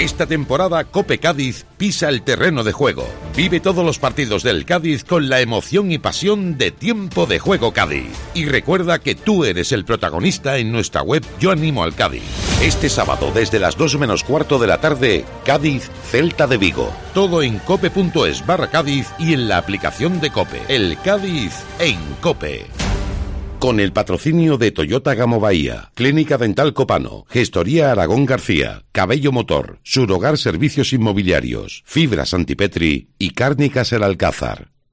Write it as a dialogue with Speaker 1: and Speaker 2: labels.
Speaker 1: Esta temporada Cope Cádiz pisa el terreno de juego. Vive todos los partidos del Cádiz con la emoción y pasión de Tiempo de Juego Cádiz. Y recuerda que tú eres el protagonista en nuestra web Yo Animo al Cádiz. Este sábado desde las 2 menos cuarto de la tarde, Cádiz Celta de Vigo. Todo en cope.es/Cádiz y en la aplicación de Cope. El Cádiz en Cope. Con el patrocinio de Toyota Gamo Bahía, Clínica Dental Copano, Gestoría Aragón García, Cabello Motor, Surhogar Servicios Inmobiliarios, Fibras Antipetri y Cárnicas El Alcázar.